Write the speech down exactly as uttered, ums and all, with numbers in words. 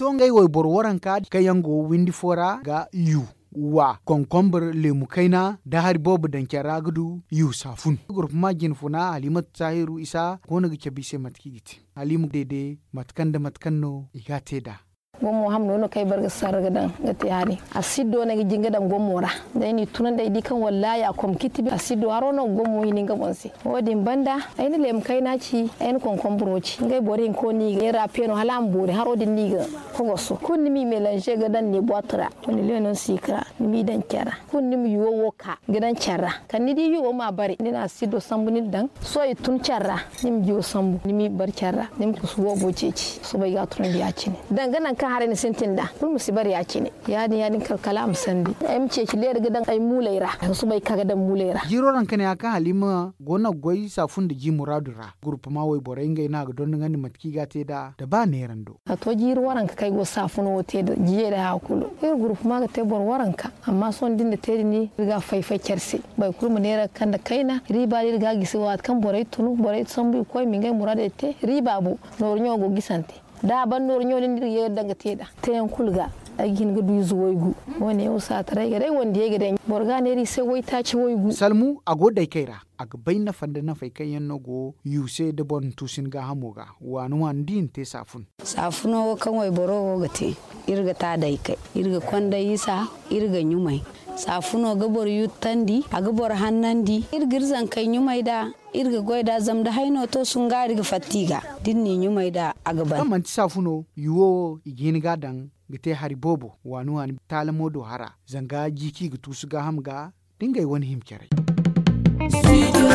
songai wai bor waran ka kayango windi fora ga yu wa konkomber lemu kaina da har bobu dan kyara gudu yu safun grup majin funa Halimat Tahiru Isa ko na gice bise matkigiti Halimu dede matkan da matkanno igate da gomo hamno no kay barga sarga dan gati hari asido na jinga dan gomora dai ni tunan dai dikan wallahi akom kitibi asido harono gomo hini ngabonsi wodin banda ayni lem kai naci ayni konkon broci ngai borin ko ni ga rapeno halam bore harodin ni ga kogoso kunni mi melange ga dan ni botra kunni lenon sikra mi dan kyara kunni mi yuwo woka gidan kyara kan ni di yuwo ma bari ni na asido sambu ni dan so yi tun kyara ni mi yuwo sambu ni mi bar kyara ni mi kusuwo boceci so bai ga tunan biya cini dangana hare ni sentinda kul musibar ya kine yani yani kalkala am sandi ay mce ki le daga dan ay mulaira su bai kaga dan mulaira jiro ran kane aka Halima gona goyi safun da ji muradura group ma wai borai ngai na ga don ngani matki gate da da ba ne rando a to jiro waran ka kai go safun wote da jiye da hakulu ir group ma ga te bor waran ka amma son din da teri ni riga faifai kersi bai kurmu ne kan da kaina riba riga gisi wat kan borai tunu borai sambu koy mi ngai murade te riba bu no nyogo gisante da ban nor nyoni dir ye daga teda tayan kulga agin ga duzu woygu woni o sa tare ga dai wanda ye ga borga ne ri sai wai ta ci woygu salmu ago dai kaira aga bayna fanda na fai kayan nago yuse da bon tusin ga hamoga wani wan din te safun safuno kan wai boro ga te irga ta dai kai irga kwanda yisa irga nyumai safuno ga bor yutandi aga bor hannandi irgir zan kai nyumai da irga goida zamda haino to sun ga riga fatiga dinni nyumai da aga ban amman safuno yuwo igin gadan gite hari bobo wanu an talamodo hara zanga jiki gutu su ga hamga dingai wani himkere